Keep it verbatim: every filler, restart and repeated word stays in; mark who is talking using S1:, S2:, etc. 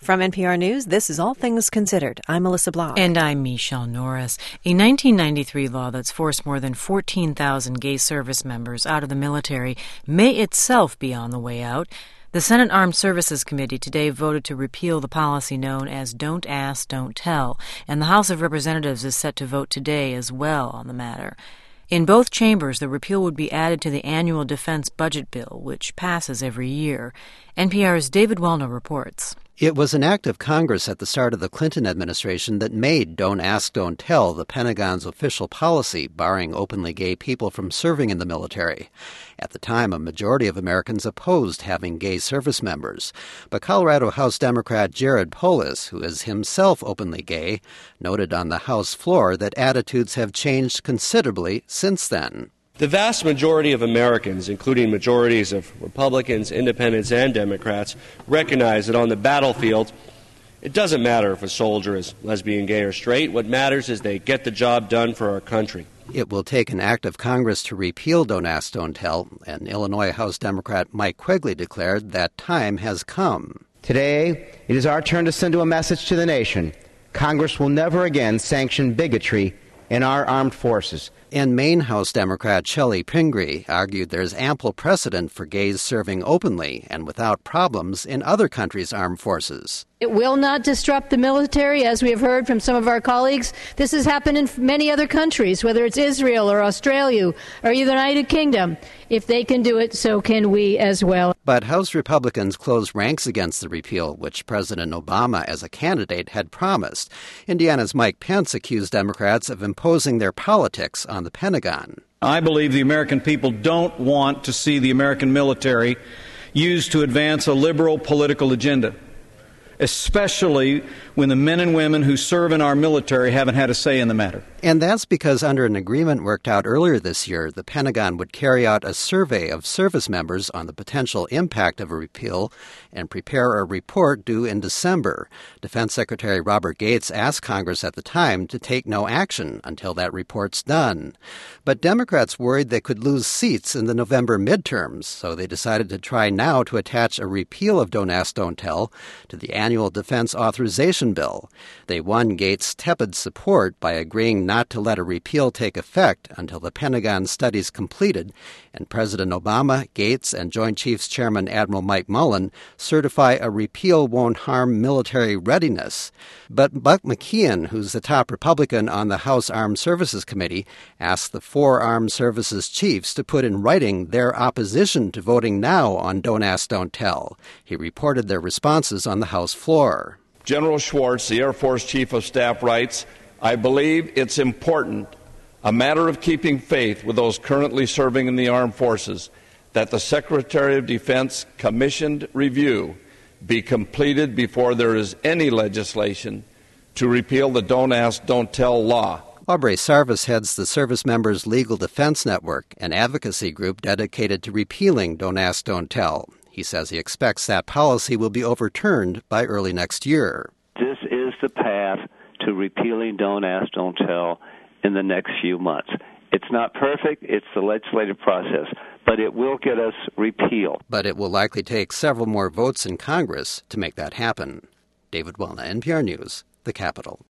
S1: From N P R News, this is All Things Considered. I'm Melissa Block.
S2: And I'm Michelle Norris. A nineteen ninety-three law that's forced more than fourteen thousand gay service members out of the military may itself be on the way out. The Senate Armed Services Committee today voted to repeal the policy known as Don't Ask, Don't Tell, and the House of Representatives is set to vote today as well on the matter. In both chambers, the repeal would be added to the annual defense budget bill, which passes every year. N P R's David Welna reports.
S3: It was an act of Congress at the start of the Clinton administration that made Don't Ask, Don't Tell the Pentagon's official policy, barring openly gay people from serving in the military. At the time, a majority of Americans opposed having gay service members. But Colorado House Democrat Jared Polis, who is himself openly gay, noted on the House floor that attitudes have changed considerably since then.
S4: The vast majority of Americans, including majorities of Republicans, Independents, and Democrats, recognize that on the battlefield, it doesn't matter if a soldier is lesbian, gay, or straight. What matters is they get the job done for our country.
S3: It will take an act of Congress to repeal Don't Ask, Don't Tell, and Illinois House Democrat Mike Quigley declared that time has come.
S5: Today, it is our turn to send a message to the nation. Congress will never again sanction bigotry in our armed forces.
S3: And Maine House Democrat Shelley Pingree argued there's ample precedent for gays serving openly and without problems in other countries' armed forces.
S6: It will not disrupt the military, as we have heard from some of our colleagues. This has happened in many other countries, whether it's Israel or Australia or the United Kingdom. If they can do it, so can we as well.
S3: But House Republicans closed ranks against the repeal, which President Obama, as a candidate, had promised. Indiana's Mike Pence accused Democrats of imposing their politics on the Pentagon.
S7: I believe the American people don't want to see the American military used to advance a liberal political agenda, especially when the men and women who serve in our military haven't had a say in the matter.
S3: And that's because under an agreement worked out earlier this year, the Pentagon would carry out a survey of service members on the potential impact of a repeal and prepare a report due in December. Defense Secretary Robert Gates asked Congress at the time to take no action until that report's done. But Democrats worried they could lose seats in the November midterms, so they decided to try now to attach a repeal of Don't Ask, Don't Tell to the annual defense authorization bill. They won Gates' tepid support by agreeing not to let a repeal take effect until the Pentagon study's completed and President Obama, Gates, and Joint Chiefs Chairman Admiral Mike Mullen certify a repeal won't harm military readiness. But Buck McKeon, who's the top Republican on the House Armed Services Committee, asked the four armed services chiefs to put in writing their opposition to voting now on Don't Ask, Don't Tell. He reported their responses on the House floor.
S8: General Schwartz, the Air Force Chief of Staff, writes, I believe it's important, a matter of keeping faith with those currently serving in the armed forces, that the Secretary of Defense commissioned review be completed before there is any legislation to repeal the Don't Ask, Don't Tell law.
S3: Aubrey Sarvis heads the Service Members Legal Defense Network, an advocacy group dedicated to repealing Don't Ask, Don't Tell. He says he expects that policy will be overturned by early next year.
S9: This is the path to repealing Don't Ask, Don't Tell in the next few months. It's not perfect. It's the legislative process, but it will get us repealed.
S3: But it will likely take several more votes in Congress to make that happen. David Welna, N P R News, the Capitol.